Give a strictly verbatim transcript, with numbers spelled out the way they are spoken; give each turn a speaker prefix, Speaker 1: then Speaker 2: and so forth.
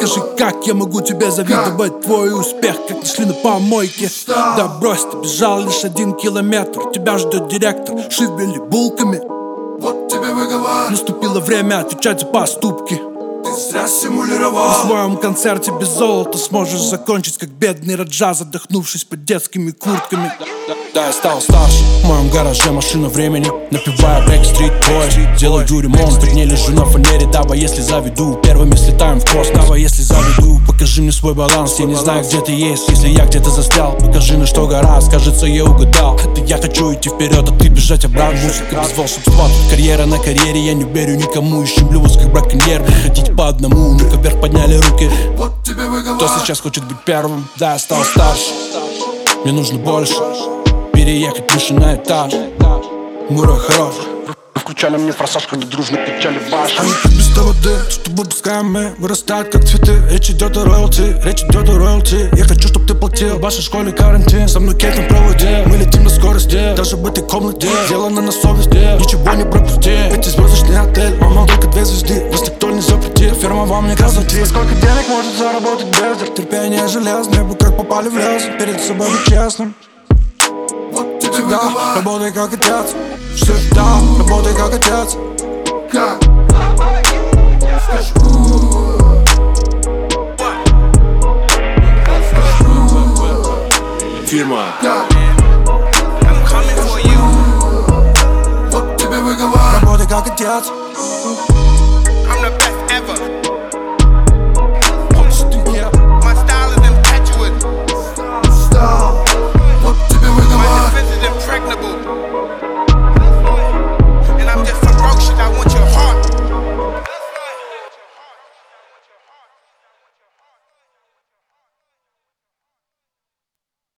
Speaker 1: Скажи, как я могу тебе завидовать? Твой успех, как нашли на помойке. Да брось, ты бежал лишь один километр. Тебя ждет директор, шибели булками.
Speaker 2: Вот тебе выговор.
Speaker 1: Наступило время отвечать за поступки.
Speaker 2: Ты зря симулировал.
Speaker 1: На своем концерте без золота сможешь закончить, как бедный Раджа, задохнувшись под детскими куртками. Да, я стал старше. В моем гараже машина времени. Напиваю Backstreet Boys. Делаю ремонт, так не лежу на фанере. Давай, если заведу, первыми слетаем в космос. Давай, если заведу, покажи мне свой баланс. Я не знаю, где ты есть, если я где-то застрял. Покажи, на что гораздо, кажется, я угадал. Да я хочу идти вперед, а ты бежать обратно. Музыка без волшебства, тут карьера на карьере. Я не верю никому и щемлю вас, как браконьер. Выходить по одному, ну-ка вверх подняли руки.
Speaker 2: Вот тебе выговор.
Speaker 1: Кто сейчас хочет быть первым? Да, я стал старше. Мне нужно больше. Переехать выше на этаж. Мура хорош.
Speaker 3: Включали мне форсаж, когда дружно кричали баш.
Speaker 1: Они как без воды, чтобы пускай мы вырастают как цветы. Речь идет о роялти, речь идет о роялти. Я хочу, чтоб ты платил, в вашей школе карантин. Со мной кейт на проводе, мы летим на скорости. Даже в этой комнате, сделано на совесть. Ничего не пропусти, эти звездочный отель. Мама, только две звезды, нас никто не запретит. Фирма вам не красоты. Сколько денег может заработать бездарь? Терпение железное, вы как попали в лес. Перед собой быть честным.
Speaker 2: Вот тебе
Speaker 1: Всегда
Speaker 2: выговор.
Speaker 1: работай как отец. Всегда работай как отец.
Speaker 2: Как?
Speaker 3: Фирма.
Speaker 2: Как? Вот тебе выговор.
Speaker 1: Работай как отец.
Speaker 4: I'm the best ever.